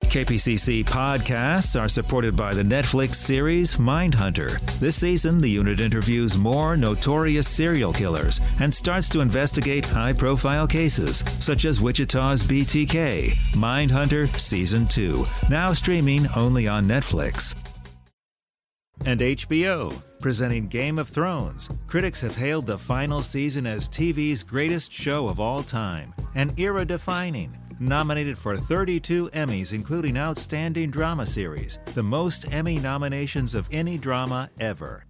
KPCC podcasts are supported by the Netflix series Mindhunter. This season, the unit interviews more notorious serial killers and starts to investigate high-profile cases, such as Wichita's BTK. Mindhunter Season 2, now streaming only on Netflix. And HBO, presenting Game of Thrones. Critics have hailed the final season as TV's greatest show of all time, and era-defining. Nominated for 32 Emmys, including Outstanding Drama Series, the most Emmy nominations of any drama ever.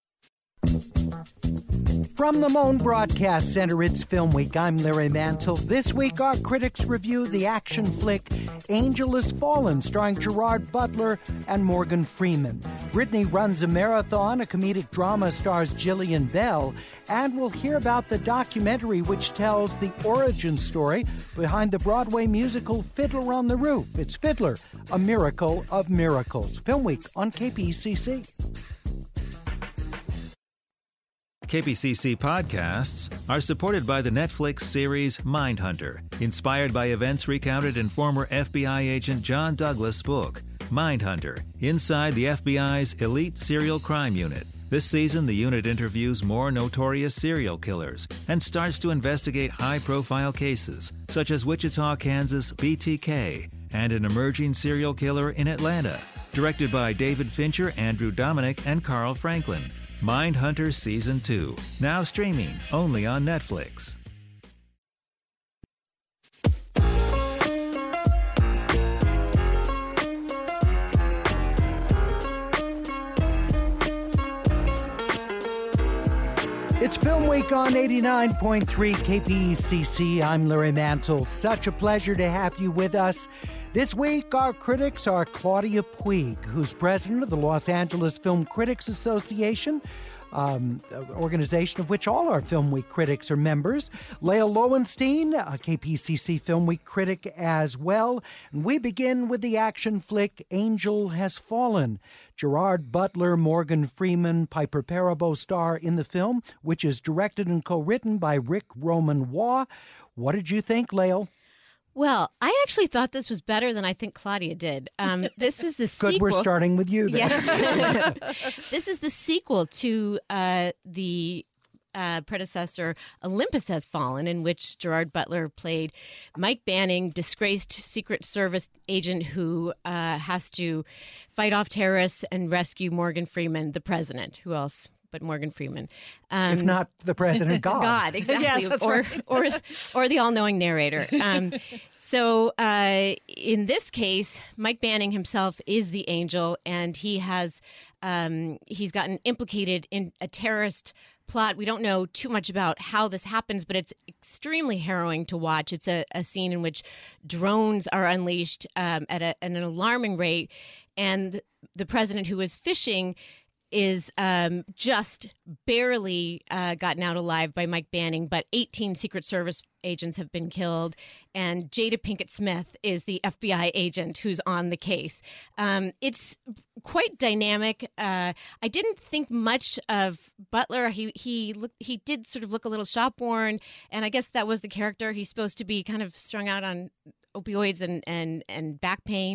From the Moan Broadcast Center, it's Film Week. I'm Larry Mantle. This week, our critics review the action flick Angel Has Fallen, starring Gerard Butler and Morgan Freeman. Brittany Runs a Marathon, a comedic drama, stars Jillian Bell. And we'll hear about the documentary which tells the origin story behind the Broadway musical Fiddler on the Roof. It's Fiddler, a Miracle of Miracles. Film Week on KPCC. KPCC podcasts are supported by the Netflix series Mindhunter, inspired by events recounted in former FBI agent John Douglas' book, Mindhunter, Inside the FBI's Elite Serial Crime Unit. This season, the unit interviews more notorious serial killers and starts to investigate high-profile cases, such as Wichita, Kansas BTK, and an emerging serial killer in Atlanta. Directed by David Fincher, Andrew Dominic, and Carl Franklin. Mindhunter Season 2, now streaming only on Netflix. It's Film Week on 89.3 KPCC. I'm Larry Mantle. Such a pleasure to have you with us. This week, our critics are Claudia Puig, who's president of the Los Angeles Film Critics Association, an organization of which all our Film Week critics are members. Lael Lowenstein, a KPCC Film Week critic as well. And we begin with the action flick Angel Has Fallen. Gerard Butler, Morgan Freeman, Piper Perabo star in the film, which is directed and co-written by Rick Roman Waugh. What did you think, Lael? Well, I actually thought this was better than I think Claudia did. This is the sequel. Good, we're starting with you then. Yeah. This is the sequel to the predecessor, Olympus Has Fallen, in which Gerard Butler played Mike Banning, disgraced Secret Service agent who has to fight off terrorists and rescue Morgan Freeman, the president. Who else? But Morgan Freeman. If not the president, God. God, exactly. Yes, that's right. or the all-knowing narrator. So in this case, Mike Banning himself is the angel, and he has he's gotten implicated in a terrorist plot. We don't know too much about how this happens, but it's extremely harrowing to watch. It's a scene in which drones are unleashed at an alarming rate, and the president, who is fishing, is just barely gotten out alive by Mike Banning, but 18 Secret Service agents have been killed, and Jada Pinkett Smith is the FBI agent who's on the case. It's quite dynamic. I didn't think much of Butler. He did sort of look a little shop-worn, and I guess that was the character. He's supposed to be kind of strung out on opioids and back pain.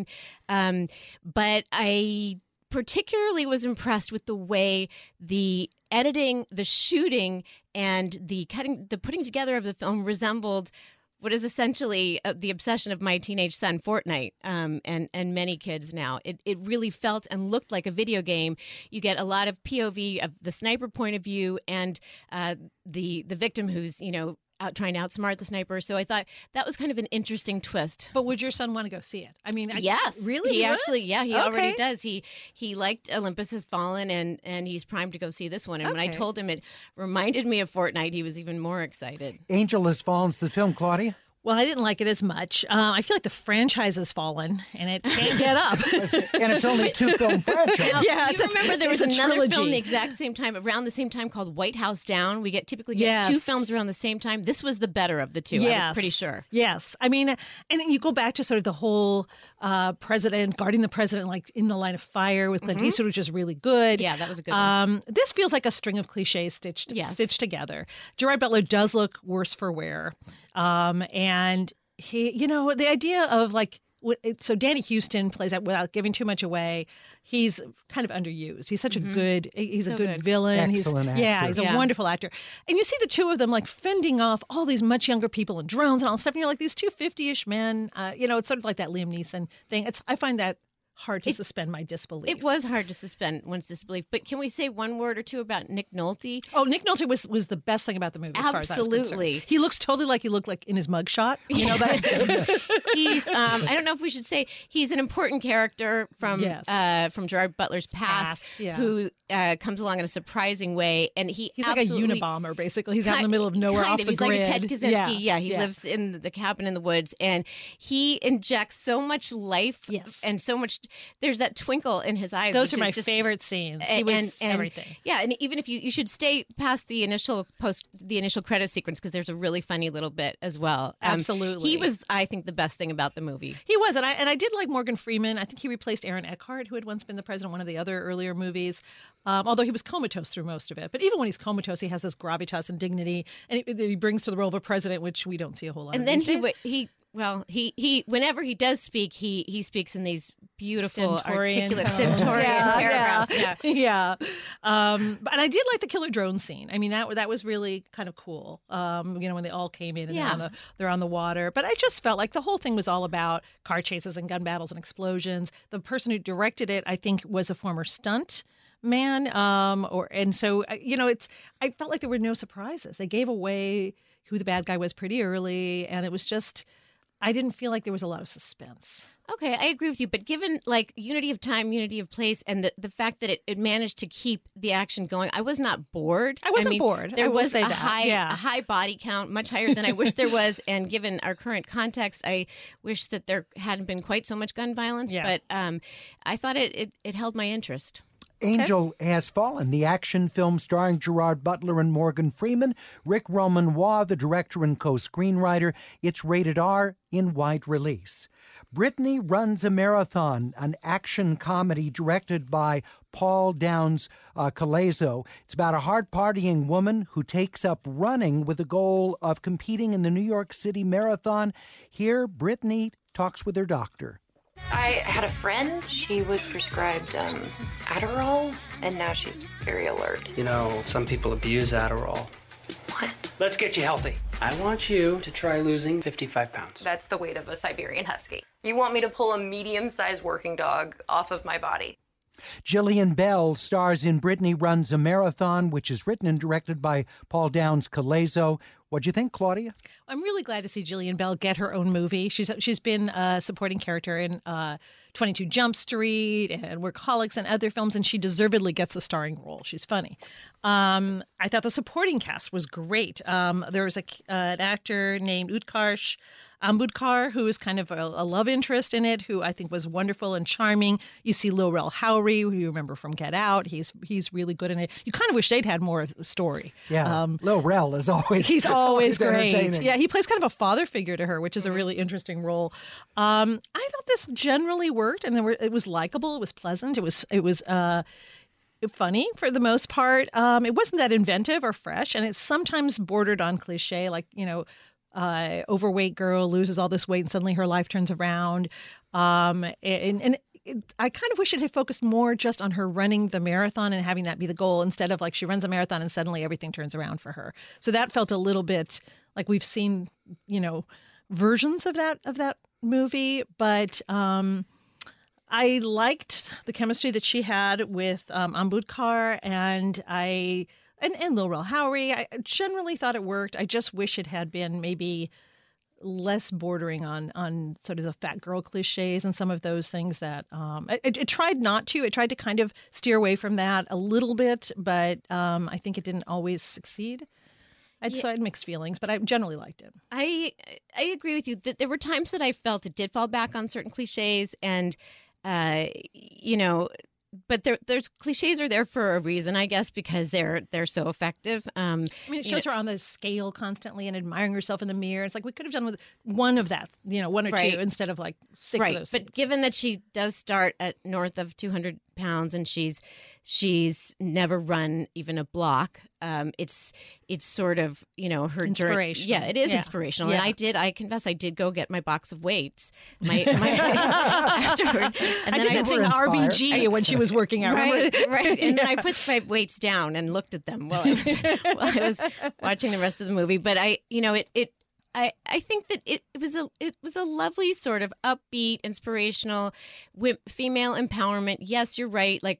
But I particularly was impressed with the way the editing, the shooting, and the putting together of the film resembled what is essentially the obsession of my teenage son, Fortnite, and many kids now. It really felt and looked like a video game. You get a lot of POV of the sniper point of view and the victim who's, out trying to outsmart the sniper. So I thought that was kind of an interesting twist. But would your son want to go see it? I mean, yes, really? He actually, he okay. already does. He liked Olympus Has Fallen, and he's primed to go see this one. And when I told him it reminded me of Fortnite, he was even more excited. Angel Has Fallen's the film, Claudia? Well, I didn't like it as much. I feel like the franchise has fallen, and it can't get up. And it's only two-film franchise. Now, Yeah, you remember there was another trilogy. film the exact same time, around the same time, called White House Down. We typically get two films around the same time. This was the better of the two, I'm pretty sure. Yes. I mean, and then you go back to sort of the whole president, guarding the president, like In the Line of Fire with Clint Eastwood, which is really good. Yeah, that was a good one. This feels like a string of cliches stitched together. Gerard Butler does look worse for wear. And he, the idea of like So Danny Houston plays that without giving too much away. He's kind of underused. He's such a good, he's a good villain. Excellent actor. Yeah, he's a wonderful actor. And you see the two of them like fending off all these much younger people and drones and all this stuff. And you're like, these two 50-ish men, it's sort of like that Liam Neeson thing. I find that hard to suspend my disbelief. It was hard to suspend one's disbelief. But can we say one word or two about Nick Nolte? Oh, Nick Nolte was the best thing about the movie. As far as I was Absolutely. concerned. He looks totally like he looked like in his mugshot. You know that? He's I don't know if we should say he's an important character from Gerard Butler's past who comes along in a surprising way, and he's like a Unabomber basically. He's out in the middle of nowhere off the he's grid. He's like a Ted Kaczynski. He lives in the cabin in the woods, and he injects so much life and so much. There's that twinkle in his eyes. Those are my favorite scenes. He was everything. Yeah, and even if you should stay past the initial credit sequence because there's a really funny little bit as well. Absolutely, he was, I think, the best thing about the movie. He was, and I did like Morgan Freeman. I think he replaced Aaron Eckhart, who had once been the president in one of the other earlier movies. Although he was comatose through most of it, but even when he's comatose, he has this gravitas and dignity, and he brings to the role of a president, which we don't see a whole lot. And then he whenever he does speak, he speaks in these beautiful, articulate Stentorian paragraphs. Yeah. But I did like the killer drone scene. I mean, that was really kind of cool. When they all came in and they're on the water. But I just felt like the whole thing was all about car chases and gun battles and explosions. The person who directed it, I think, was a former stunt man. So I felt like there were no surprises. They gave away who the bad guy was pretty early, and it was just, I didn't feel like there was a lot of suspense. Okay, I agree with you. But given like unity of time, unity of place, and the fact that it managed to keep the action going, I was not bored. I wasn't bored. There was a high high body count, much higher than I wish there was. And given our current context, I wish that there hadn't been quite so much gun violence. Yeah. But I thought it held my interest. Angel Has Fallen, the action film starring Gerard Butler and Morgan Freeman. Rick Romanois, the director and co-screenwriter. It's rated R in wide release. Brittany Runs a Marathon, an action comedy directed by Paul Downs Calazo. It's about a hard-partying woman who takes up running with the goal of competing in the New York City Marathon. Here, Brittany talks with her doctor. I had a friend. She was prescribed Adderall, and now she's very alert. You know, some people abuse Adderall. What? Let's get you healthy. I want you to try losing 55 pounds. That's the weight of a Siberian Husky. You want me to pull a medium-sized working dog off of my body? Jillian Bell stars in Brittany Runs a Marathon, which is written and directed by Paul Downs Calazo. What'd you think, Claudia? I'm really glad to see Jillian Bell get her own movie. She's been a supporting character in 22 Jump Street and Workaholics and other films, and she deservedly gets a starring role. She's funny. I thought the supporting cast was great. There was an actor named Utkarsh Ambudkar, who is kind of a love interest in it, who I think was wonderful and charming. You see Lil Rel Howery, who you remember from Get Out. He's really good in it. You kind of wish they'd had more of the story. Yeah, Lil Rel is always he's always great. Entertaining. Yeah, he plays kind of a father figure to her, which is a really interesting role. I thought this generally worked, and it was likable. It was pleasant. It was funny for the most part. It wasn't that inventive or fresh, and it's sometimes bordered on cliche, like, overweight girl loses all this weight and suddenly her life turns around. I kind of wish it had focused more just on her running the marathon and having that be the goal, instead of like she runs a marathon and suddenly everything turns around for her. So that felt a little bit like we've seen, versions of that movie. But I liked the chemistry that she had with Ambudkar and Lil Rel Howery. I generally thought it worked. I just wish it had been maybe less bordering on sort of the fat girl cliches and some of those things that it tried not to. It tried to kind of steer away from that a little bit, but I think it didn't always succeed. So I had mixed feelings, but I generally liked it. I agree with you that there were times that I felt it did fall back on certain cliches, and but there's cliches are there for a reason, I guess, because they're so effective. It shows her on the scale constantly and admiring herself in the mirror. It's like we could have done with one of that, one or two instead of like six of those. But given that she does start at north of 200 pounds and she's She's never run even a block. It's sort of, her inspirational. Yeah, it is inspirational. Yeah. And I confess, I did go get my box of weights afterward. And I then did that thing RBG when she was working out. Right. And then I put my weights down and looked at them while I was watching the rest of the movie. But I think that it was a lovely sort of upbeat, inspirational, female empowerment. Yes, you're right. Like,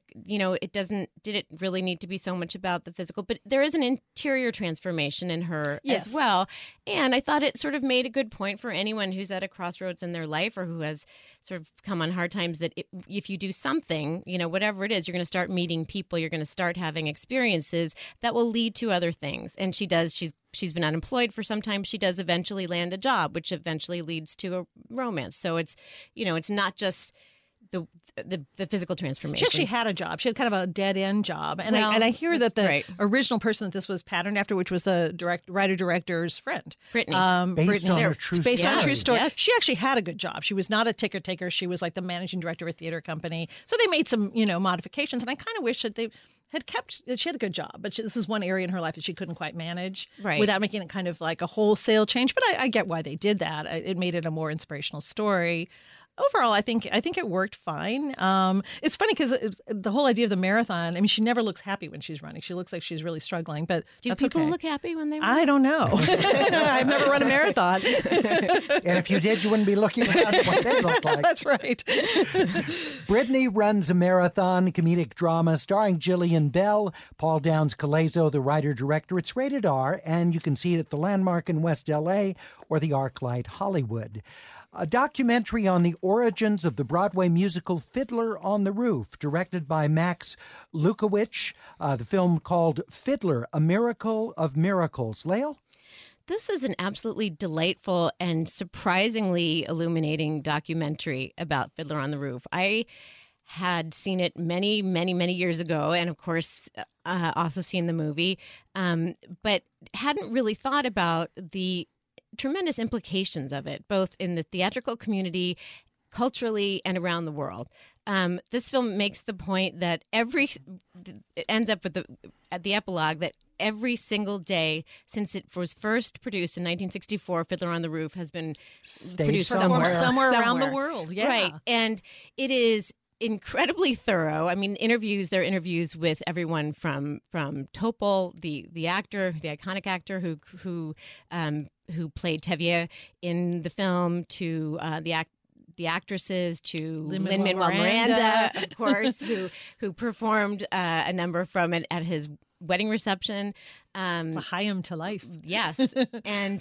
did it really need to be so much about the physical? But there is an interior transformation in her as well. And I thought it sort of made a good point for anyone who's at a crossroads in their life or who has sort of come on hard times that if you do something, whatever it is, you're going to start meeting people, you're going to start having experiences that will lead to other things. And she does. She's been unemployed for some time. She does eventually land a job, which eventually leads to a romance. So it's not just the physical transformation. She actually had a job. She had kind of a dead end job, and I hear that the original person that this was patterned after, which was the writer director's friend, Brittany, based on a true story. Yes. She actually had a good job. She was not a ticker taker. She was like the managing director of a theater company. So they made some modifications, and I kind of wish that they had kept. She had a good job, but this was one area in her life that she couldn't quite manage without making it kind of like a wholesale change. But I get why they did that. It made it a more inspirational story. Overall, I think it worked fine. It's funny because the whole idea of the marathon. I mean, she never looks happy when she's running. She looks like she's really struggling. But do people look happy when they run? I don't know. I've never run a marathon. And if you did, you wouldn't be looking at what they look like. That's right. Brittany Runs a Marathon, comedic drama starring Jillian Bell, Paul Downs Calazo, the writer-director. It's rated R, and you can see it at the Landmark in West L.A. or the ArcLight Hollywood. A documentary on the origins of the Broadway musical Fiddler on the Roof, directed by Max Lukowicz. The film called Fiddler, A Miracle of Miracles. Lael? This is an absolutely delightful and surprisingly illuminating documentary about Fiddler on the Roof. I had seen it many, many, many years ago, and of course also seen the movie, but hadn't really thought about the tremendous implications of it, both in the theatrical community, culturally, and around the world. This film makes the point that it ends up at the epilogue that every single day since it was first produced in 1964, Fiddler on the Roof has been produced somewhere around the world. Yeah. Right. And it is incredibly thorough. I mean, there are interviews with everyone from Topol, the actor, the iconic actor who played Tevye in the film, to the actresses, to Lin-Manuel Miranda, of course, who performed a number from it at his wedding reception. L'chaim to life. Yes. And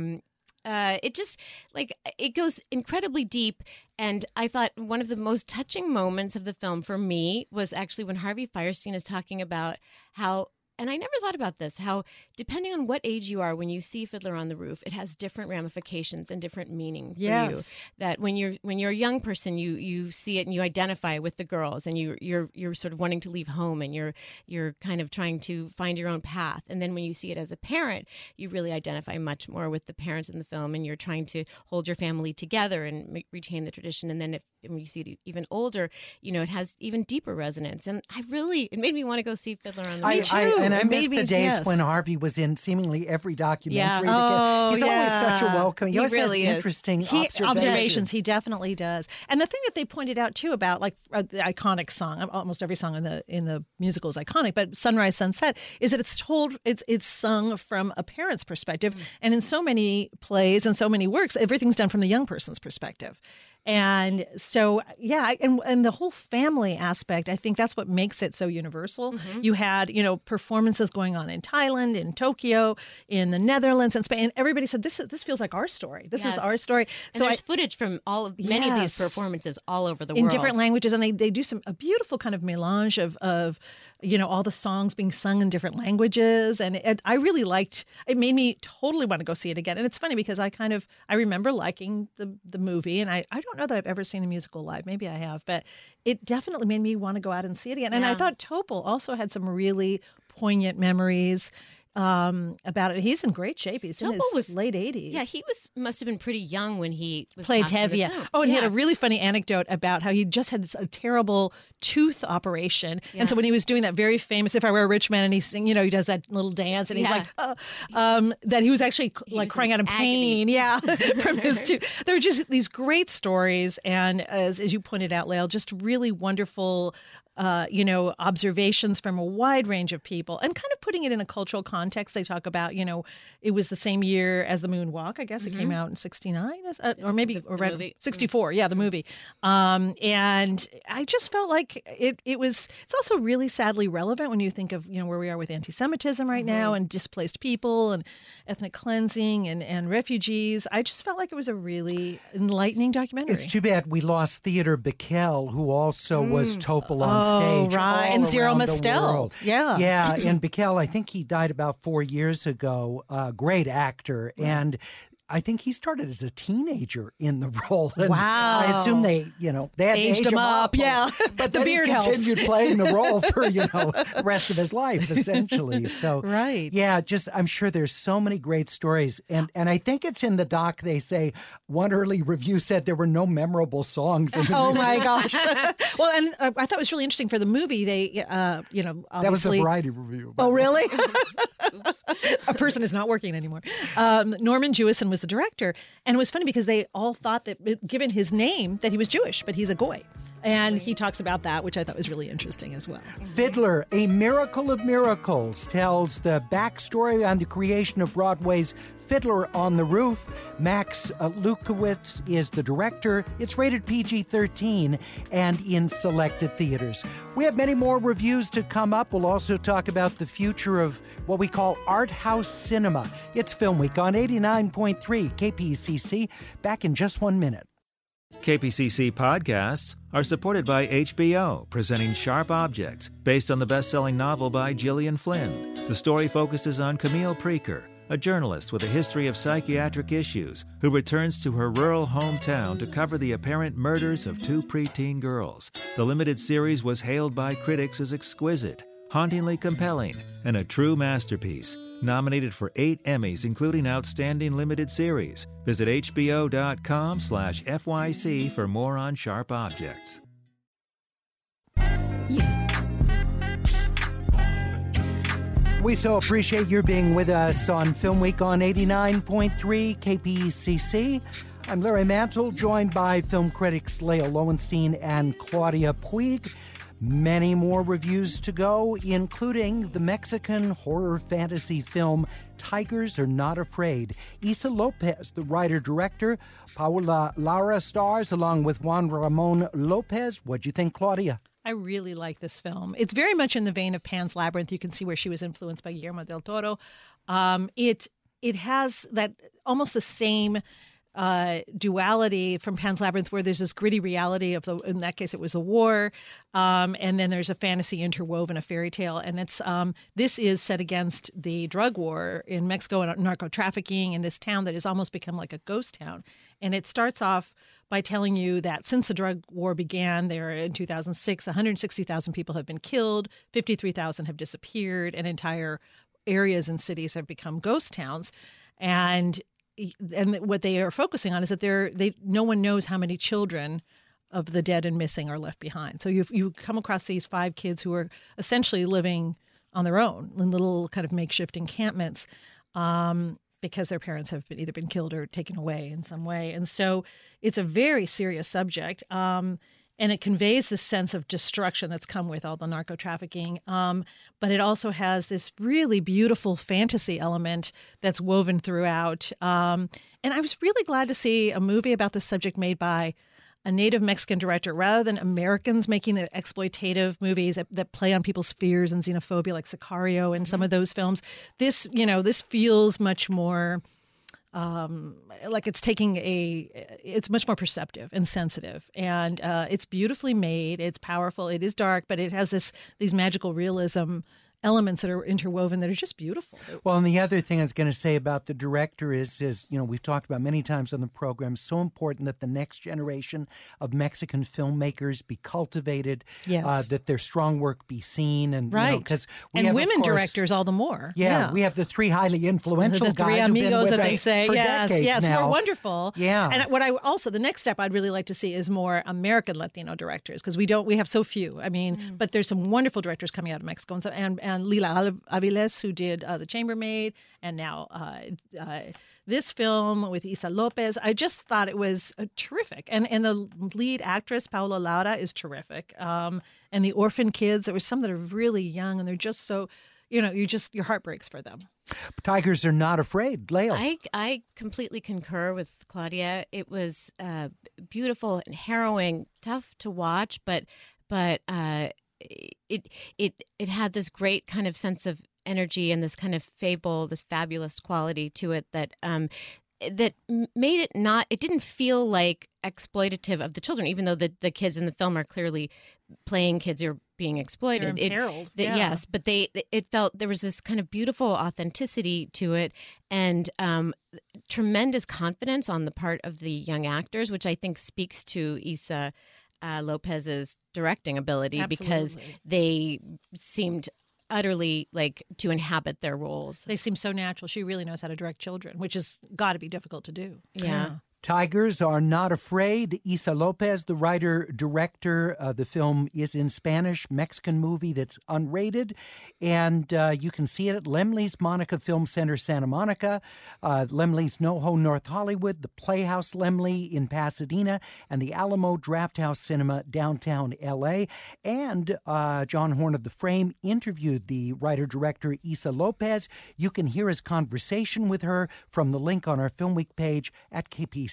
it just, it goes incredibly deep. And I thought one of the most touching moments of the film for me was actually when Harvey Fierstein is talking about how, and I never thought about this, how depending on what age you are, when you see Fiddler on the Roof, it has different ramifications and different meaning for you. That when you're a young person, you see it and you identify with the girls, and you're sort of wanting to leave home, and you're kind of trying to find your own path. And then when you see it as a parent, you really identify much more with the parents in the film, and you're trying to hold your family together and retain the tradition. And then when you see it even older, it has even deeper resonance. And it made me want to go see Fiddler on the Roof. And I miss the days when Harvey was in seemingly every documentary. Yeah. He's always such a welcome. He always really has interesting observations. He definitely does. And the thing that they pointed out too about the iconic song, almost every song in the musical is iconic, but Sunrise Sunset, is that it's sung from a parent's perspective. And in so many plays and so many works, everything's done from the young person's perspective. And so, and the whole family aspect, I think that's what makes it so universal. Mm-hmm. You had, performances going on in Thailand, in Tokyo, in the Netherlands, and Spain. And everybody said, this feels like our story. This is our story. And so there's footage from many of these performances all over the world. In different languages. And they do a beautiful kind of melange of all the songs being sung in different languages. And I really liked, it made me totally want to go see it again. And it's funny because I remember liking the movie, and I don't know that I've ever seen a musical live. Maybe I have, but it definitely made me want to go out and see it again. And I thought Topol also had some really poignant memories. about it. He's in great shape. He's in his late 80s. Yeah, he must have been pretty young when he was played cast in the Tevye. film. Oh, and he had a really funny anecdote about how he just had a terrible tooth operation, and so when he was doing that very famous "If I Were a Rich Man," and he's he does that little dance, and he's like, that he was actually crying out in pain, from his tooth. There are just these great stories, and as you pointed out, Lael, just really wonderful. Observations from a wide range of people, and kind of putting it in a cultural context. They talk about, it was the same year as the Moonwalk. I guess it came out in '69, or maybe the movie. '64. Yeah, the movie. And I just felt like it's also really sadly relevant when you think of where we are with anti-Semitism right now, and displaced people, and ethnic cleansing, and refugees. I just felt like it was a really enlightening documentary. It's too bad we lost Theodore Bikel, who also was Topol on stage. Right. all And Zero around the Mostel. world. Yeah. And Bikel, I think he died about 4 years ago. Great actor. Right. And I think he started as a teenager in the role. And wow. I assume they had to aged age him up. Yeah. But the then beard he continued helps. playing the role for, the rest of his life, essentially. So, right. Yeah, I'm sure there's so many great stories. And I think it's in the doc, they say, one early review said there were no memorable songs in the Oh, music. my gosh. Well, and I thought it was really interesting for the movie. They, obviously. That was a Variety review. Oh, really? Oops. A person is not working anymore. Norman Jewison was the director. And it was funny because they all thought that, given his name, that he was Jewish, but he's a goy. And he talks about that, which I thought was really interesting as well. Fiddler, A Miracle of Miracles, tells the backstory on the creation of Broadway's Fiddler on the Roof. Max Lukowitz is the director. It's rated PG-13 and in selected theaters. We have many more reviews to come up. We'll also talk about the future of what we call art house cinema. It's Film Week on 89.3 KPCC. Back in just 1 minute. KPCC podcasts are supported by HBO, presenting Sharp Objects, based on the best-selling novel by Gillian Flynn. The story focuses on Camille Preaker, a journalist with a history of psychiatric issues who returns to her rural hometown to cover the apparent murders of 2 preteen girls. The limited series was hailed by critics as exquisite, hauntingly compelling, and a true masterpiece. Nominated for 8 Emmys, including Outstanding Limited Series. Visit hbo.com/FYC for more on Sharp Objects. We so appreciate your being with us on Film Week on 89.3 KPCC. I'm Larry Mantle, joined by film critics Lael Lowenstein and Claudia Puig. Many more reviews to go, including the Mexican horror fantasy film Tigers Are Not Afraid. Issa Lopez, the writer-director. Paula Lara stars along with Juan Ramon Lopez. What'd you think, Claudia? I really like this film. It's very much in the vein of Pan's Labyrinth. You can see where she was influenced by Guillermo del Toro. It has that almost the same duality from Pan's Labyrinth, where there's this gritty reality of in that case it was a war, and then there's a fantasy interwoven, a fairy tale, and it's this is set against the drug war in Mexico and narco trafficking in this town that has almost become like a ghost town. And it starts off by telling you that since the drug war began there in 2006, 160,000 people have been killed, 53,000 have disappeared, and entire areas and cities have become ghost towns. And what they are focusing on is that no one knows how many children of the dead and missing are left behind. So you come across these 5 kids who are essentially living on their own in little kind of makeshift encampments because their parents have either been killed or taken away in some way. And so it's a very serious subject. And it conveys this sense of destruction that's come with all the narco trafficking. But it also has this really beautiful fantasy element that's woven throughout. And I was really glad to see a movie about this subject made by a native Mexican director, rather than Americans making the exploitative movies that play on people's fears and xenophobia, like Sicario and some of those films. This feels much more like it's much more perceptive and sensitive, and it's beautifully made. It's powerful. It is dark, but it has these magical realism elements that are interwoven that are just beautiful. Well, and the other thing I was going to say about the director is we've talked about many times on the program, so important that the next generation of Mexican filmmakers be cultivated, Yes. that their strong work be seen, and Right. because and women directors all the more. Yeah, we have the three highly influential the three guys who've been amigos with that they us say. for Yes, decades yes, now. who are wonderful. Yeah. And what I also, the next step I'd really like to see is more American Latino directors, because we have so few. I mean, but there's some wonderful directors coming out of Mexico, and Lila Aviles, who did The Chambermaid, and now this film with Isa Lopez. I just thought it was terrific, and the lead actress Paola Laura is terrific. And the orphan kids, there were some that are really young, and they're just so, your heart breaks for them. Tigers are not afraid. Leo. I completely concur with Claudia. It was beautiful and harrowing, tough to watch, but it had this great kind of sense of energy and this kind of this fabulous quality to it that made it not. It didn't feel like exploitative of the children, even though the kids in the film are clearly playing kids who are being exploited. They're imperiled. Yes, but it felt there was this kind of beautiful authenticity to it, and tremendous confidence on the part of the young actors, which I think speaks to Isa Lopez's directing ability. Absolutely. Because they seemed utterly to inhabit their roles. They seem so natural. She really knows how to direct children, which has got to be difficult to do. Yeah. Tigers are not afraid. Isa Lopez, the writer-director. The film is in Spanish, Mexican movie that's unrated. And you can see it at Laemmle's Monica Film Center, Santa Monica, Laemmle's NoHo, North Hollywood, the Playhouse Laemmle in Pasadena, and the Alamo Drafthouse Cinema, downtown L.A. And John Horn of The Frame interviewed the writer-director Isa Lopez. You can hear his conversation with her from the link on our Film Week page at KPCC.org.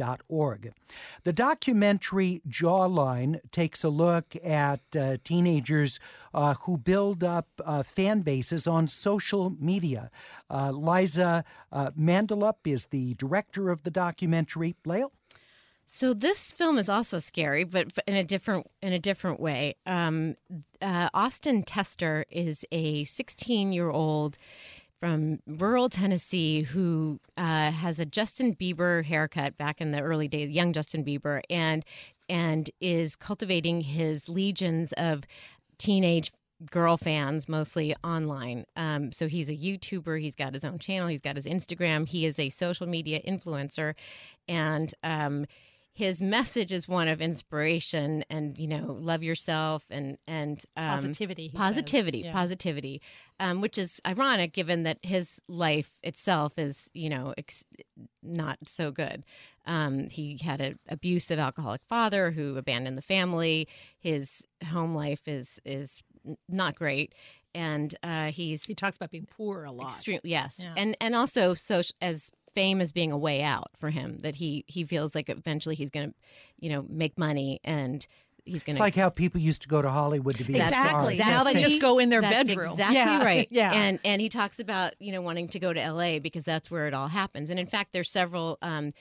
The documentary Jawline takes a look at teenagers who build up fan bases on social media. Liza Mandelup is the director of the documentary. Lael? So this film is also scary, but in a different way. Austin Tester is a 16-year-old from rural Tennessee who has a Justin Bieber haircut back in the early days, young Justin Bieber, and is cultivating his legions of teenage girl fans, mostly online. So he's a YouTuber. He's got his own channel. He's got his Instagram. He is a social media influencer, and his message is one of inspiration and, love yourself and Positivity. Positivity, which is ironic given that his life itself is, not so good. He had an abusive alcoholic father who abandoned the family. His home life is not great. And he talks about being poor a lot. Yes. Yeah. And also as fame as being a way out for him, that he feels like eventually he's going to, make money and he's going to. It's like how people used to go to Hollywood to be exactly. stars. Now they just go in their that's bedroom. Exactly right. Yeah. And he talks about, wanting to go to LA because that's where it all happens. And in fact, there's several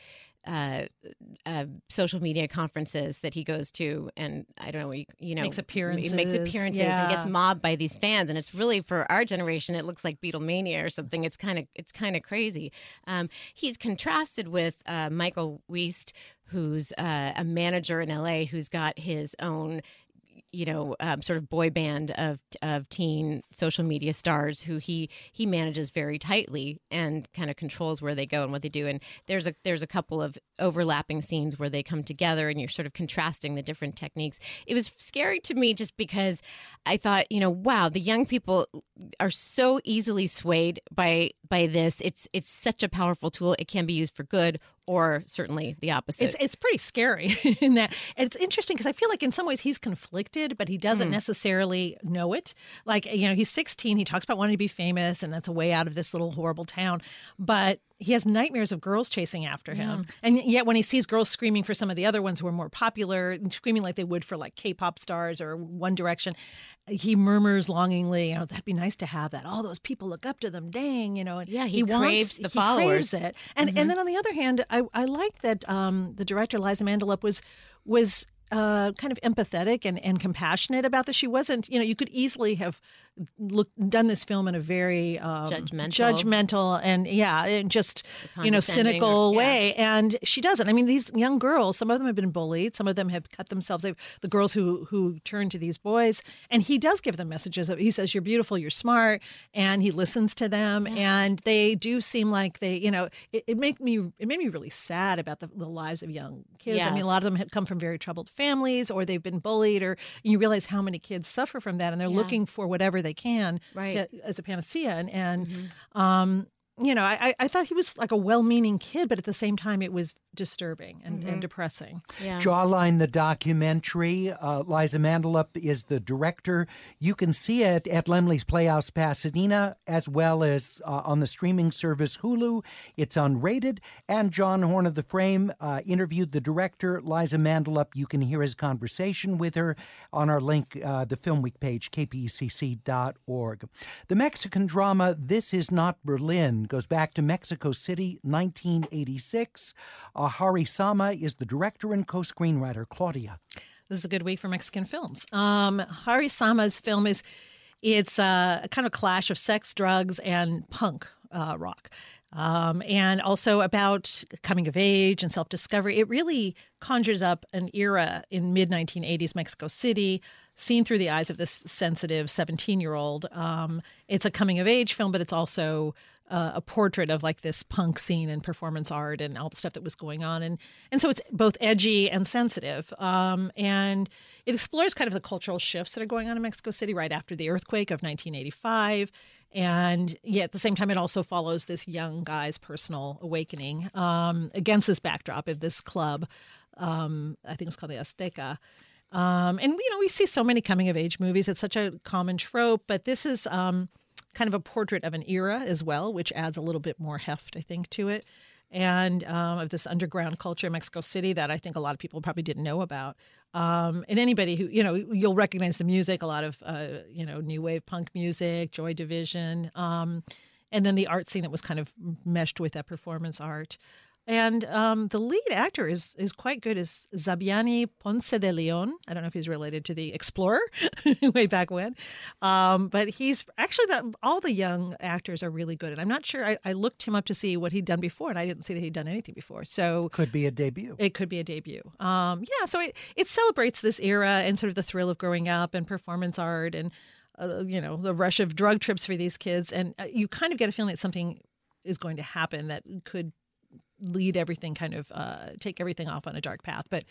social media conferences that he goes to, and I don't know, makes appearances, and gets mobbed by these fans, and it's really, for our generation, it looks like Beatlemania or something. It's kind of crazy. He's contrasted with Michael Wiest, who's a manager in LA, who's got his own sort of boy band of teen social media stars who he manages very tightly and kind of controls where they go and what they do. And there's a couple of overlapping scenes where they come together and you're sort of contrasting the different techniques. It was scary to me just because I thought, wow, the young people are so easily swayed by this. It's such a powerful tool. It can be used for good or certainly the opposite. It's pretty scary in that. And it's interesting because I feel like in some ways he's conflicted, but he doesn't necessarily know it. Like, he's 16. He talks about wanting to be famous, and that's a way out of this little horrible town. But he has nightmares of girls chasing after him. And yet when he sees girls screaming for some of the other ones who are more popular, and screaming like they would for like K-pop stars or One Direction, he murmurs longingly, that'd be nice to have that. All those people look up to them, dang, And he craves the followers. He craves it. And then on the other hand, I like that the director, Liza Mandelup, was kind of empathetic and compassionate about this. She wasn't, you could easily have done this film in a very judgmental and just cynical way, and she doesn't. I mean, these young girls, some of them have been bullied, some of them have cut themselves. The girls who turn to these boys, and he does give them messages. He says, "You're beautiful, you're smart," and he listens to them, and they do seem like they, it made me really sad about the lives of young kids. Yes. I mean, a lot of them have come from very troubled families, or they've been bullied, or you realize how many kids suffer from that, and they're looking for whatever they can as a panacea. I thought he was like a well-meaning kid, but at the same time, it was disturbing and depressing. Yeah. Jawline, the documentary. Liza Mandelup is the director. You can see it at Laemmle's Playhouse Pasadena, as well as on the streaming service Hulu. It's unrated. And John Horn of the Frame interviewed the director, Liza Mandelup. You can hear his conversation with her on our link, the Film Week page, kpecc.org. The Mexican drama This Is Not Berlin goes back to Mexico City, 1986. Hari Sama is the director and co-screenwriter. Claudia. This is a good week for Mexican films. Hari Sama's film it's a kind of clash of sex, drugs, and punk rock. And also about coming of age and self-discovery. It really conjures up an era in mid-1980s Mexico City, seen through the eyes of this sensitive 17-year-old. It's a coming of age film, but it's also a portrait of like this punk scene and performance art and all the stuff that was going on. And so it's both edgy and sensitive. And it explores kind of the cultural shifts that are going on in Mexico City right after the earthquake of 1985. And yet at the same time, it also follows this young guy's personal awakening against this backdrop of this club. I think it was called the Azteca. And, we see so many coming of age movies. It's such a common trope, but this is kind of a portrait of an era as well, which adds a little bit more heft, I think, to it. And of this underground culture in Mexico City that I think a lot of people probably didn't know about. And anybody who, you'll recognize the music, a lot of, new wave punk music, Joy Division, and then the art scene that was kind of meshed with that performance art. And the lead actor is quite good. Is Zabiani Ponce de Leon. I don't know if he's related to the Explorer way back when. But he's actually, all the young actors are really good. And I'm not sure. I looked him up to see what he'd done before, and I didn't see that he'd done anything before. So could be a debut. It could be a debut. So it celebrates this era and sort of the thrill of growing up and performance art and, the rush of drug trips for these kids. And you kind of get a feeling that something is going to happen that could lead everything kind of take everything off on a dark path, but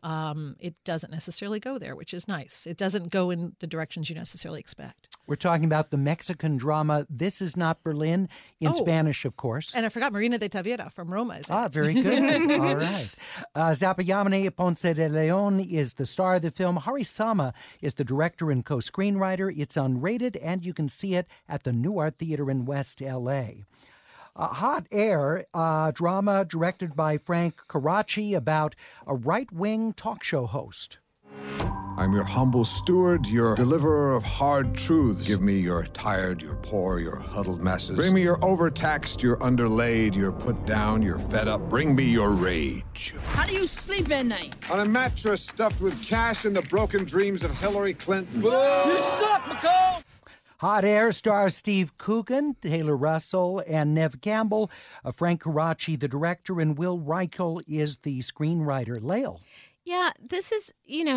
it doesn't necessarily go there, which is nice. It doesn't go in the directions you necessarily expect. We're talking about the Mexican drama This Is Not Berlin, in Spanish, of course. And I forgot Marina de Tavira from Roma. Very good. All right. Zabiani Ponce de Leon is the star of the film. Hari Sama is the director and co-screenwriter. It's unrated, and you can see it at the New Art Theater in West L.A. Hot Air, drama directed by Frank Karachi about a right-wing talk show host. I'm your humble steward, your deliverer of hard truths. Give me your tired, your poor, your huddled masses. Bring me your overtaxed, your underlaid, your put down, your fed up. Bring me your rage. How do you sleep at night? On a mattress stuffed with cash and the broken dreams of Hillary Clinton. Whoa. You suck, McCall! Hot Air stars Steve Coogan, Taylor Russell, and Nev Campbell. Frank Karachi, the director, and Will Reichel is the screenwriter. Lael. Yeah, this is,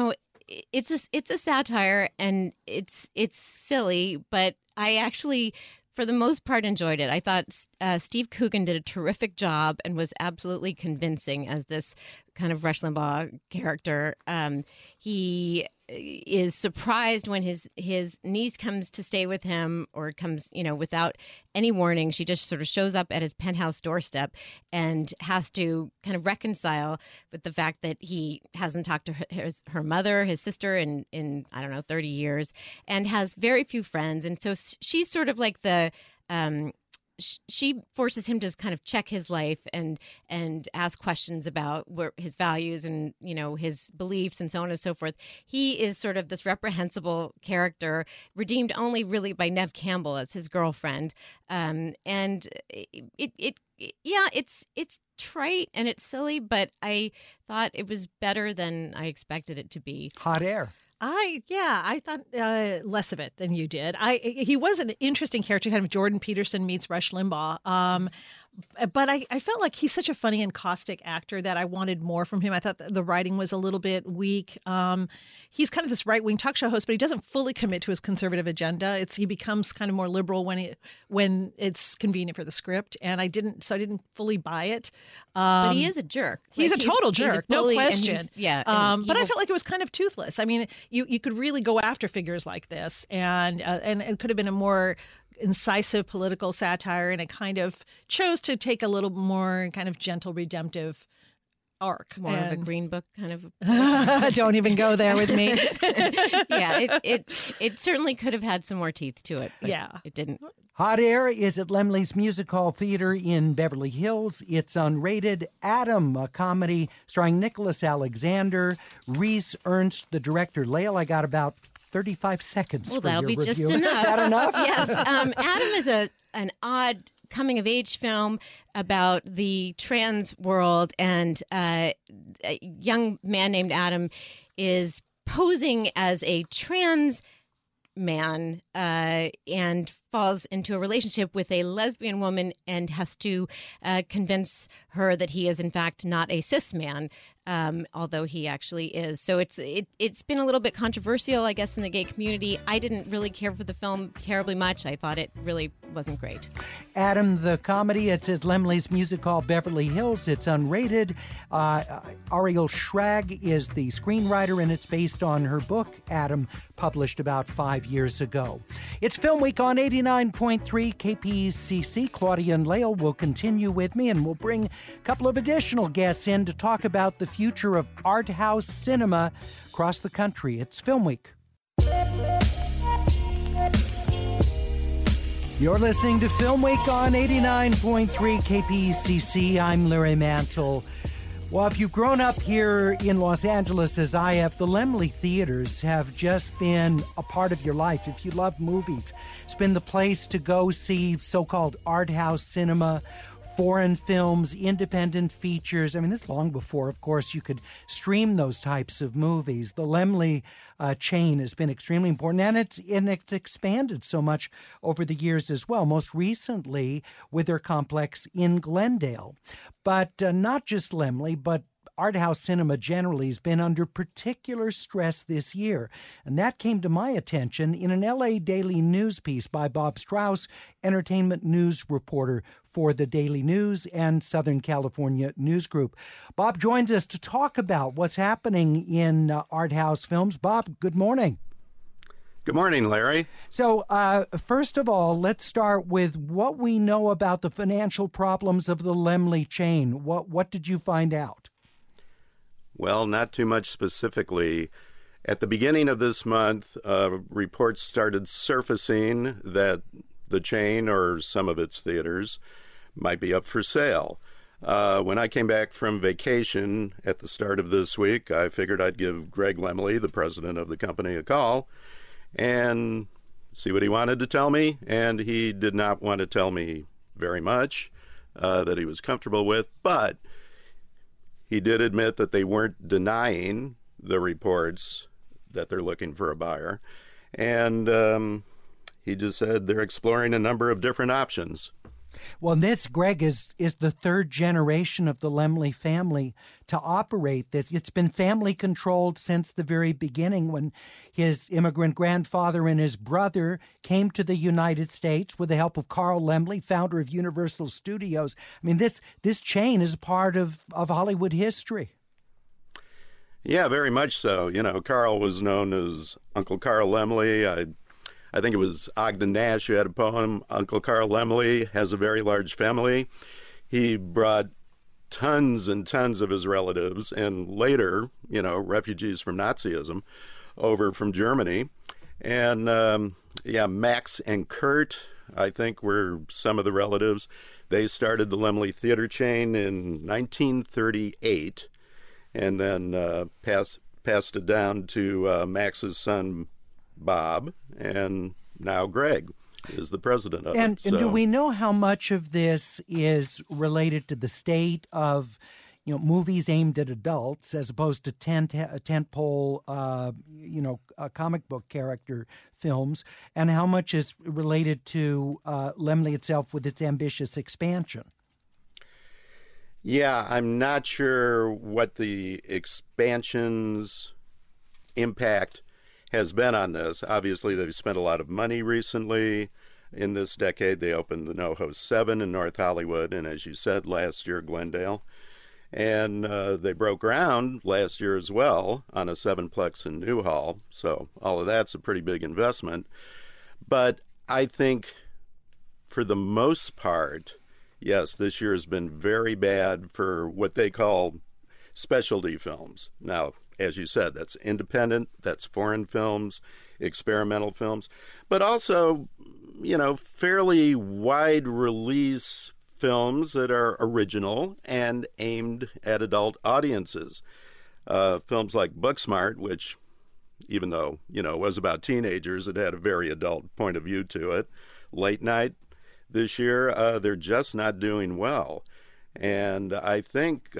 it's a satire, and it's silly, but I actually, for the most part, enjoyed it. I thought Steve Coogan did a terrific job and was absolutely convincing as this kind of Rush Limbaugh character. He is surprised when his niece comes to stay with him, or comes, without any warning. She just sort of shows up at his penthouse doorstep and has to kind of reconcile with the fact that he hasn't talked to her mother, his sister, in 30 years, and has very few friends. And so she's sort of like she forces him to kind of check his life and ask questions about his values and, his beliefs and so on and so forth. He is sort of this reprehensible character, redeemed only really by Nev Campbell as his girlfriend. And it yeah, it's trite and it's silly, but I thought it was better than I expected it to be. Hot Air. I thought less of it than you did. He was an interesting character, kind of Jordan Peterson meets Rush Limbaugh. But I felt like he's such a funny and caustic actor that I wanted more from him. I thought the writing was a little bit weak. He's kind of this right-wing talk show host, but he doesn't fully commit to his conservative agenda. He becomes kind of more liberal when it's convenient for the script, and I didn't fully buy it. But he is a jerk. He's a total jerk, no question. But I felt like it was kind of toothless. I mean, you could really go after figures like this, and it could have been a more incisive political satire, and it kind of chose to take a little more kind of gentle, redemptive arc. More of a Green Book kind of. Don't even go there with me. Yeah, it certainly could have had some more teeth to it. But it didn't. Hot Air is at Laemmle's Music Hall Theater in Beverly Hills. It's unrated. Adam, a comedy starring Nicholas Alexander, Reese Ernst, the director. Lael, I got about 35 seconds for that'll your be review. just enough. Is that enough? Yes. Adam is an odd coming-of-age film about the trans world, and a young man named Adam is posing as a trans man and falls into a relationship with a lesbian woman and has to convince her that he is in fact not a cis man, although he actually is. So it's been a little bit controversial, I guess, in the gay community. I didn't really care for the film terribly much. I thought it really wasn't great. Adam, the comedy, it's at Laemmle's Music Hall Beverly Hills. It's unrated. Ariel Schrag is the screenwriter, and it's based on her book, Adam, published about 5 years ago. It's Film Week on 89.3 KPCC. Claudia and Lael will continue with me, and we'll bring a couple of additional guests in to talk about the future of art house cinema across the country. It's Film Week. You're listening to Film Week on 89.3 KPCC. I'm Larry Mantle. Well, if you've grown up here in Los Angeles as I have, the Laemmle Theaters have just been a part of your life. If you love movies, it's been the place to go see so-called art house cinema, foreign films, independent features. I mean, this is long before, of course, you could stream those types of movies. The Laemmle chain has been extremely important, and it's expanded so much over the years as well, most recently with their complex in Glendale. But not just Laemmle, but art house cinema generally has been under particular stress this year. And that came to my attention in an LA Daily News piece by Bob Strauss, entertainment news reporter for the Daily News and Southern California News Group. Bob joins us to talk about what's happening in art house films. Bob, good morning. Good morning, Larry. So, first of all, let's start with what we know about the financial problems of the Laemmle chain. What did you find out? Well, not too much specifically. At the beginning of this month, reports started surfacing that the chain or some of its theaters might be up for sale. When I came back from vacation at the start of this week, I figured I'd give Greg Laemmle, the president of the company, a call and see what he wanted to tell me. And he did not want to tell me very much that he was comfortable with, but he did admit that they weren't denying the reports that they're looking for a buyer. And he just said they're exploring a number of different options. Well, this, Greg, is the third generation of the Laemmle family to operate this. It's been family-controlled since the very beginning when his immigrant grandfather and his brother came to the United States with the help of Carl Laemmle, founder of Universal Studios. I mean, this chain is part of Hollywood history. Yeah, very much so. You know, Carl was known as Uncle Carl Laemmle. I think it was Ogden Nash who had a poem, Uncle Carl Laemmle has a very large family. He brought tons and tons of his relatives and later, you know, refugees from Nazism over from Germany. And, Max and Kurt, I think, were some of the relatives. They started the Laemmle Theater chain in 1938 and then passed it down to Max's son, Bob, and now Greg. is the president of and, it. And do we know how much of this is related to the state of, movies aimed at adults as opposed to tentpole, comic book character films, and how much is related to Laemmle itself with its ambitious expansion? Yeah, I'm not sure what the expansion's impact has been on this. Obviously, they've spent a lot of money recently. In this decade, they opened the NoHo 7 in North Hollywood, and as you said, last year, Glendale. And they broke ground last year as well on a 7-plex in Newhall. So all of that's a pretty big investment. But I think for the most part, yes, this year has been very bad for what they call specialty films. Now, as you said, that's independent, that's foreign films, experimental films, but also, fairly wide release films that are original and aimed at adult audiences. Films like Booksmart, which, even though, was about teenagers, it had a very adult point of view to it. Late Night this year, they're just not doing well. And I think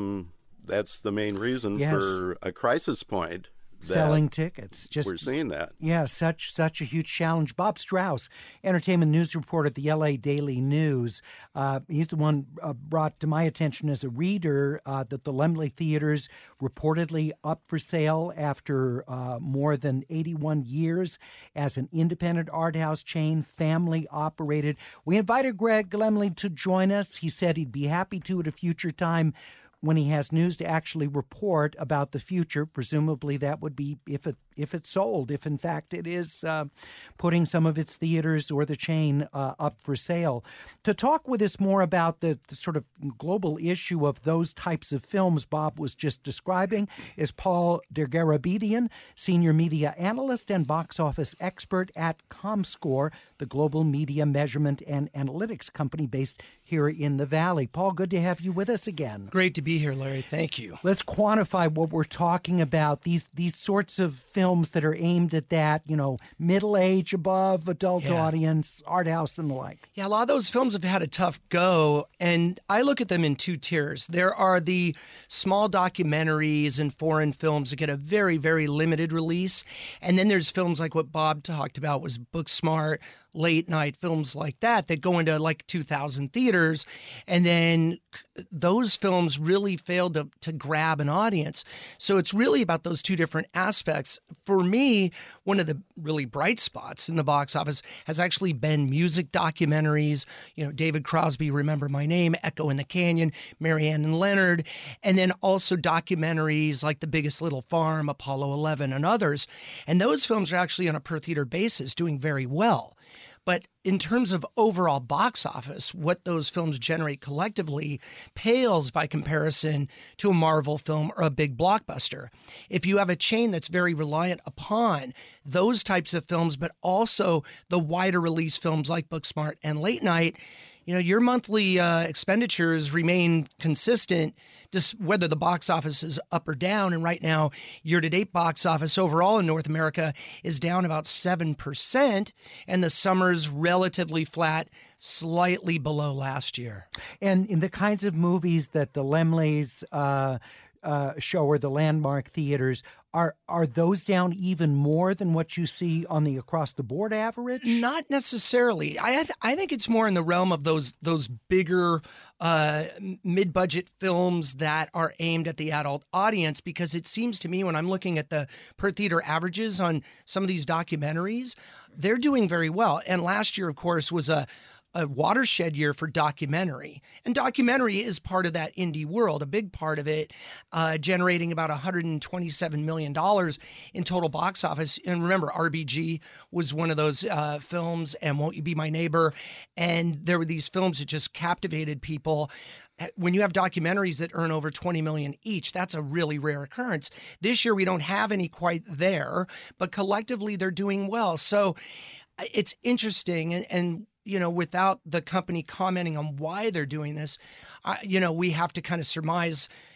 that's the main reason for a crisis point. Selling tickets. We're seeing that. Yeah, such a huge challenge. Bob Strauss, entertainment news reporter at the LA Daily News. He's the one brought to my attention as a reader that the Laemmle Theaters reportedly up for sale after more than 81 years as an independent art house chain, family operated. We invited Greg Laemmle to join us. He said he'd be happy to at a future time when he has news to actually report about the future. Presumably that would be if it's sold, if in fact it is putting some of its theaters or the chain up for sale. To talk with us more about the sort of global issue of those types of films Bob was just describing is Paul Dergarabedian, senior media analyst and box office expert at ComScore, the global media measurement and analytics company based here in the Valley. Paul, good to have you with us again. Great to be here, Larry. Thank you. Let's quantify what we're talking about. These sorts of films that are aimed at that, middle age, above, adult audience, art house, and the like. Yeah, a lot of those films have had a tough go, and I look at them in two tiers. There are the small documentaries and foreign films that get a very, very limited release, and then there's films like what Bob talked about was Booksmart, Late Night, films like that go into like 2,000 theaters, and then those films really failed to grab an audience. So it's really about those two different aspects. For me, one of the really bright spots in the box office has actually been music documentaries. David Crosby, Remember My Name, Echo in the Canyon, Marianne and Leonard, and then also documentaries like The Biggest Little Farm, Apollo 11, and others. And those films are actually on a per theater basis doing very well. But in terms of overall box office, what those films generate collectively pales by comparison to a Marvel film or a big blockbuster. If you have a chain that's very reliant upon those types of films, but also the wider release films like Booksmart and Late Night, your monthly expenditures remain consistent, just whether the box office is up or down. And right now, year-to-date box office overall in North America is down about 7%, and the summer's relatively flat, slightly below last year. And in the kinds of movies that the Laemmle's show or the Landmark theaters, are those down even more than what you see on the across-the-board average? Not necessarily. I think it's more in the realm of those bigger mid-budget films that are aimed at the adult audience, because it seems to me when I'm looking at the per-theater averages on some of these documentaries, they're doing very well. And last year, of course, was a watershed year for documentary. And documentary is part of that indie world, a big part of it, generating about $127 million in total box office. And remember, RBG was one of those films, and Won't You Be My Neighbor? And there were these films that just captivated people. When you have documentaries that earn over $20 million each, that's a really rare occurrence. This year, we don't have any quite there, but collectively, they're doing well. So it's interesting, and without the company commenting on why they're doing this, we have to kind of surmise,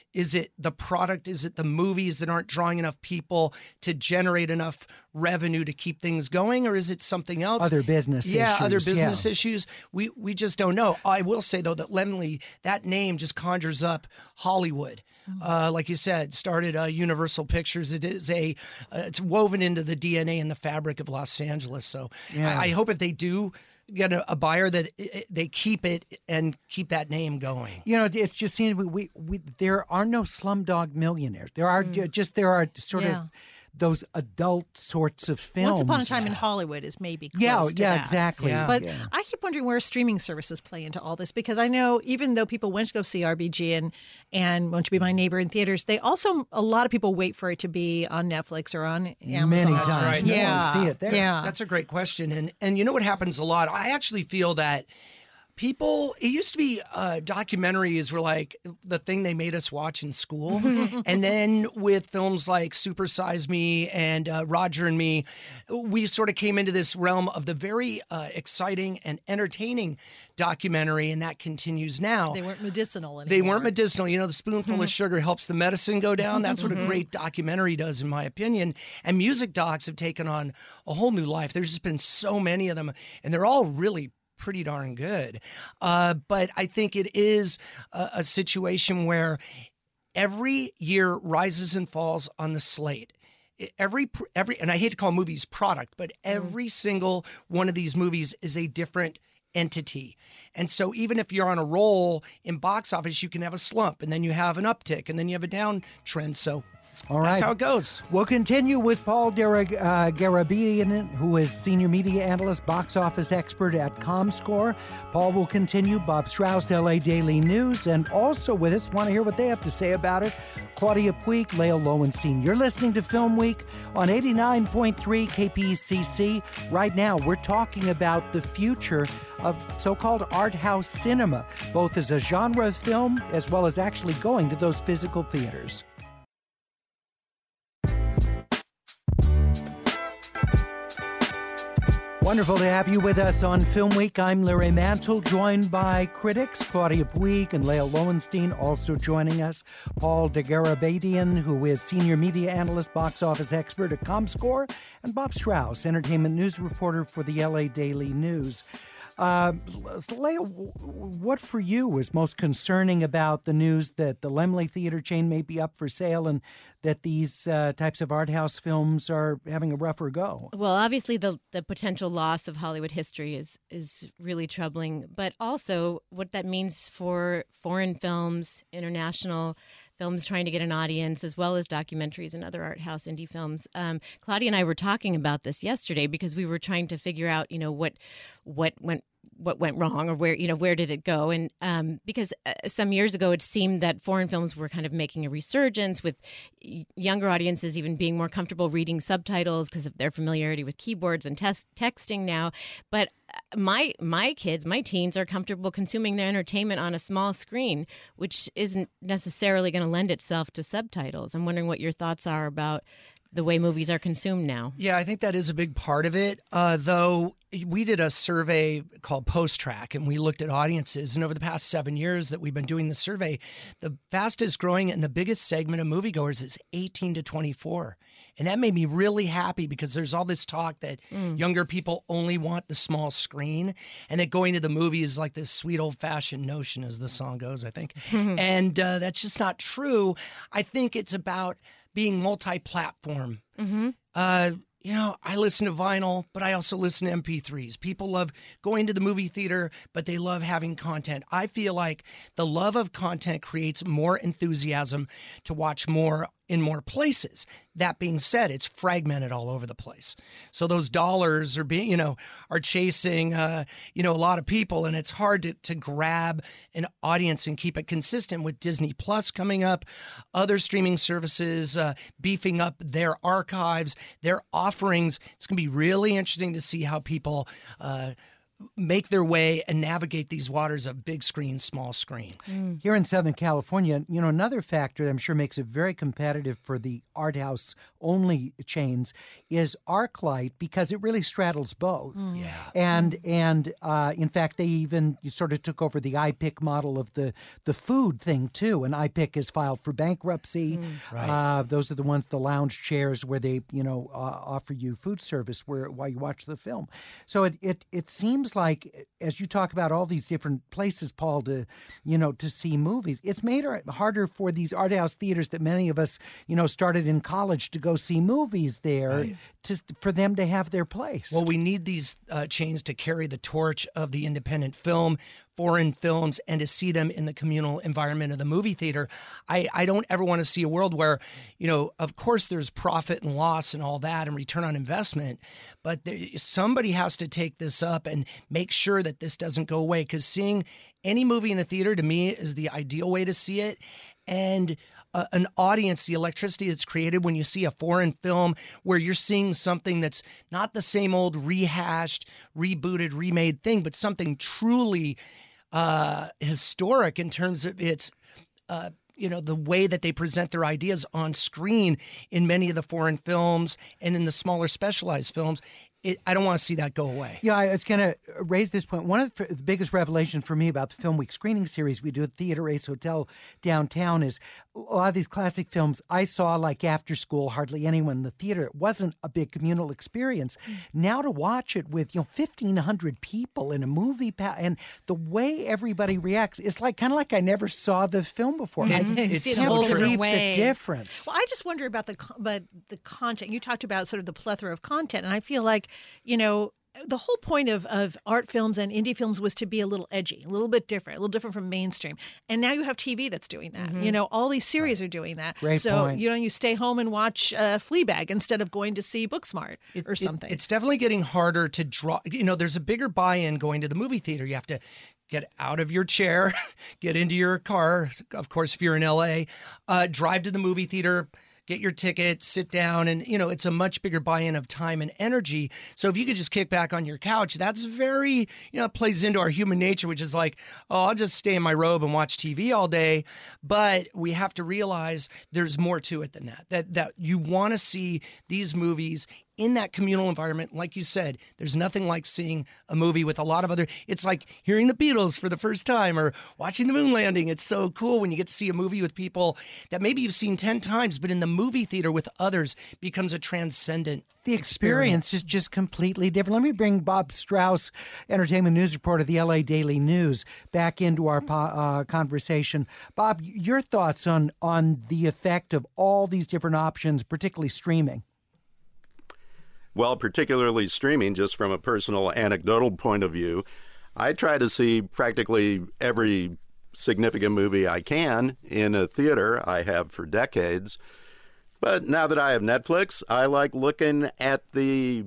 Is it the product? Is it the movies that aren't drawing enough people to generate enough revenue to keep things going? Or is it something else? Other business issues. Yeah, other business issues. We just don't know. I will say, though, that Laemmle, that name just conjures up Hollywood. Like you said, started Universal Pictures. It is it's woven into the DNA and the fabric of Los Angeles. So I hope if they do get a buyer that they keep it and keep that name going. You know, it's just seems we there are no Slumdog Millionaires. There are there are sort of those adult sorts of films. Once Upon a Time in Hollywood is maybe close to that. Exactly. Yeah. But I keep wondering where streaming services play into all this, because I know even though people went to go see RBG and Won't You Be My Neighbor in theaters, they also, a lot of people wait for it to be on Netflix or on Amazon. Many times. Right. Yeah. See it there. That's a great question. And you know what happens a lot? I actually feel that people, it used to be documentaries were like the thing they made us watch in school. And then with films like Super Size Me and Roger and Me, we sort of came into this realm of the very exciting and entertaining documentary, and that continues now. They weren't medicinal anymore. They weren't medicinal. You know, the spoonful of sugar helps the medicine go down. That's what a great documentary does, in my opinion. And music docs have taken on a whole new life. There's just been so many of them, and they're all really pretty darn good. But I think it is a situation where every year rises and falls on the slate. Every and I hate to call movies product, but every single one of these movies is a different entity. And so even if you're on a roll in box office, you can have a slump, and then you have an uptick, and then you have a downtrend. So all right. That's how it goes. We'll continue with Paul Garabedian, who is Senior Media Analyst, Box Office Expert at ComScore. Paul will continue. Bob Strauss, LA Daily News. And also with us, want to hear what they have to say about it, Claudia Puig, Leo Lowenstein. You're listening to Film Week on 89.3 KPCC. Right now, we're talking about the future of so-called art house cinema, both as a genre film as well as actually going to those physical theaters. Wonderful to have you with us on Film Week. I'm Larry Mantle, joined by critics Claudia Puig and Leo Lowenstein, also joining us. Paul Garabedian, who is Senior Media Analyst, Box Office Expert at ComScore, and Bob Strauss, Entertainment News Reporter for the LA Daily News. Leo, what for you was most concerning about the news that the Laemmle theater chain may be up for sale and that these types of art house films are having a rougher go? Well, obviously the potential loss of Hollywood history is really troubling, but also what that means for foreign films, international films trying to get an audience, as well as documentaries and other art house indie films. Claudia and I were talking about this yesterday because we were trying to figure out, what went wrong, or where did it go? And because some years ago it seemed that foreign films were kind of making a resurgence, with younger audiences even being more comfortable reading subtitles because of their familiarity with keyboards and texting now. But my kids, my teens, are comfortable consuming their entertainment on a small screen, which isn't necessarily going to lend itself to subtitles. I'm wondering what your thoughts are about the way movies are consumed now. Yeah, I think that is a big part of it, though. We did a survey called Post Track, and we looked at audiences. And over the past 7 years that we've been doing the survey, the fastest growing and the biggest segment of moviegoers is 18 to 24. And that made me really happy, because there's all this talk that younger people only want the small screen, and that going to the movie is like this sweet old-fashioned notion, as the song goes, I think. And that's just not true. I think it's about being multi-platform. I listen to vinyl, but I also listen to MP3s. People love going to the movie theater, but they love having content. I feel like the love of content creates more enthusiasm to watch more in more places. That being said, it's fragmented all over the place. So those dollars are being, are chasing, a lot of people, and it's hard to grab an audience and keep it consistent with Disney Plus coming up, other streaming services beefing up their archives, their offerings. It's going to be really interesting to see how people make their way and navigate these waters of big screen, small screen. Here in Southern California, another factor that I'm sure makes it very competitive for the art house only chains is ArcLight, because it really straddles both. Yeah. And in fact, they even sort of took over the iPic model of the food thing too. And iPic has filed for bankruptcy. Right. Those are the ones, the lounge chairs where they offer you food service while you watch the film. So it seems like, as you talk about all these different places, Paul, to see movies, it's made it harder for these art house theaters that many of us started in college to go see movies there, for them to have their place. Well, we need these chains to carry the torch of the independent film, foreign films, and to see them in the communal environment of the movie theater. I don't ever want to see a world where, of course there's profit and loss and all that and return on investment, but somebody has to take this up and make sure that this doesn't go away, because seeing any movie in a theater, to me, is the ideal way to see it. And an audience, the electricity that's created when you see a foreign film where you're seeing something that's not the same old rehashed, rebooted, remade thing, but something truly historic in terms of its, the way that they present their ideas on screen in many of the foreign films and in the smaller specialized films. I don't want to see that go away. Yeah, I was going to raise this point. One of the biggest revelations for me about the Film Week screening series we do at Theater Ace Hotel downtown is a lot of these classic films I saw like after school, hardly anyone in the theater. It wasn't a big communal experience. Now to watch it with 1,500 people in a movie, and the way everybody reacts, it's kind of like I never saw the film before. It's I so can't true. believe the difference. Well, I just wonder about the content. You talked about sort of the plethora of content, and I feel like, the whole point of art films and indie films was to be a little edgy, a little bit different, a little different from mainstream. And now you have TV that's doing that. All these series are doing that. Great point. You stay home and watch Fleabag instead of going to see Booksmart or something. It's definitely getting harder to draw. There's a bigger buy-in going to the movie theater. You have to get out of your chair, get into your car, of course, if you're in LA, drive to the movie theater, get your ticket, sit down, and, it's a much bigger buy-in of time and energy. So if you could just kick back on your couch, that's very, it plays into our human nature, which is like, I'll just stay in my robe and watch TV all day. But we have to realize there's more to it than that, that you want to see these movies in that communal environment. Like you said, there's nothing like seeing a movie with a lot of other, it's like hearing the Beatles for the first time or watching the moon landing. It's so cool when you get to see a movie with people that maybe you've seen 10 times, but in the movie theater with others becomes a transcendent The experience is just completely different. Let me bring Bob Strauss, entertainment news reporter of the LA Daily News, back into our conversation. Bob, your thoughts on the effect of all these different options, particularly streaming? Well, particularly streaming, just from a personal anecdotal point of view, I try to see practically every significant movie I can in a theater. I have for decades. But now that I have Netflix, I like looking at the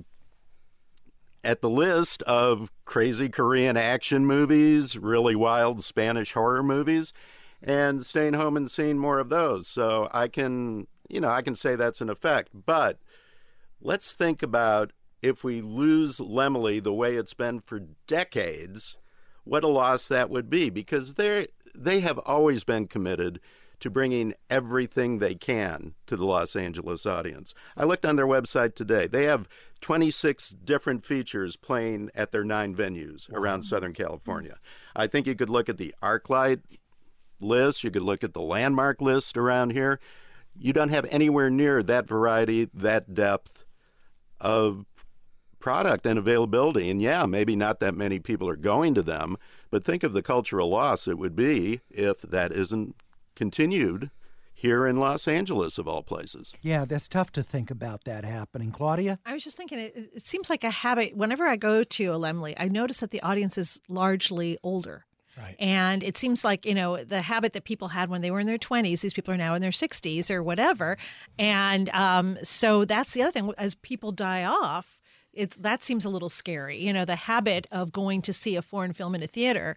list of crazy Korean action movies, really wild Spanish horror movies, and staying home and seeing more of those. So I can say that's an effect. But let's think about if we lose Laemmle the way it's been for decades, what a loss that would be, because they have always been committed to bringing everything they can to the Los Angeles audience. I looked on their website today. They have 26 different features playing at their 9 venues around Southern California. I think you could look at the ArcLight list. You could look at the Landmark list around here. You don't have anywhere near that variety, that depth of product and availability. And yeah, maybe not that many people are going to them, but think of the cultural loss it would be if that isn't continued here in Los Angeles, of all places. Yeah, that's tough to think about that happening. Claudia? I was just thinking, it seems like a habit. Whenever I go to a Laemmle, I notice that the audience is largely older. Right. And it seems like, the habit that people had when they were in their 20s, these people are now in their 60s or whatever. And so that's the other thing. As people die off, that seems a little scary. The habit of going to see a foreign film in a theater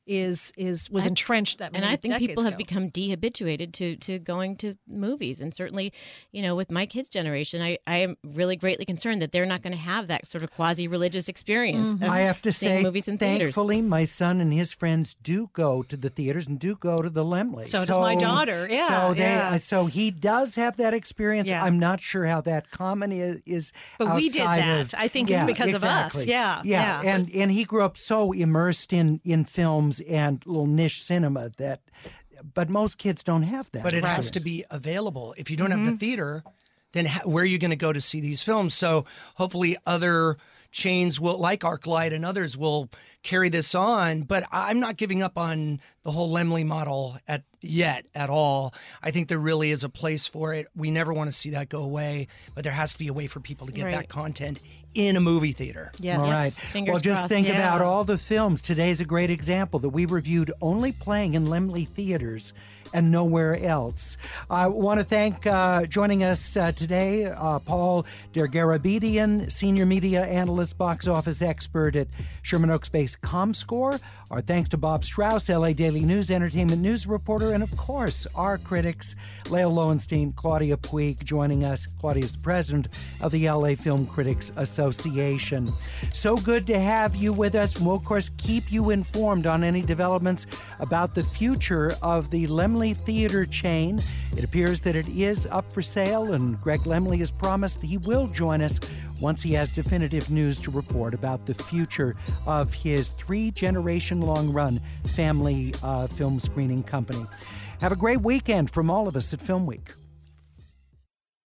was entrenched that many and I think decades people have ago. become de-habituated to going to movies, and certainly, with my kids' generation, I am really greatly concerned that they're not going to have that sort of quasi-religious experience. Of I have to seeing say, movies in theaters. thankfully, my son and his friends do go to the theaters and do go to the Laemmle. So does my daughter. Yeah, so he does have that experience. Yeah. I'm not sure how that common is. But we did outside that. of- I think it's because of us. exactly. Yeah. And he grew up so immersed in films and little niche cinema but most kids don't have that. But it has experience. to be available. If you don't have the theater, then where are you going to go to see these films? So hopefully other chains will, like ArcLight and others, will carry this on. But I'm not giving up on the whole Laemmle model yet at all. I think there really is a place for it. We never want to see that go away, but there has to be a way for people to get that content in a movie theater. Yes. All right. Fingers Well, just crossed. think Yeah. about all the films. Today's a great example that we reviewed only playing in Laemmle theaters and nowhere else. I want to thank joining us today, Paul Dergarabedian, Senior Media Analyst, Box Office Expert at Sherman Oaks-based ComScore. Our thanks to Bob Strauss, LA Daily News Entertainment News Reporter, and of course, our critics, Leo Lowenstein, Claudia Puig, joining us. Claudia is the president of the LA Film Critics Association. So good to have you with us. We'll, of course, keep you informed on any developments about the future of the Laemmle theater chain. It appears that it is up for sale, and Greg Laemmle has promised he will join us once he has definitive news to report about the future of his 3-generation-long run family film screening company. Have a great weekend from all of us at Film Week.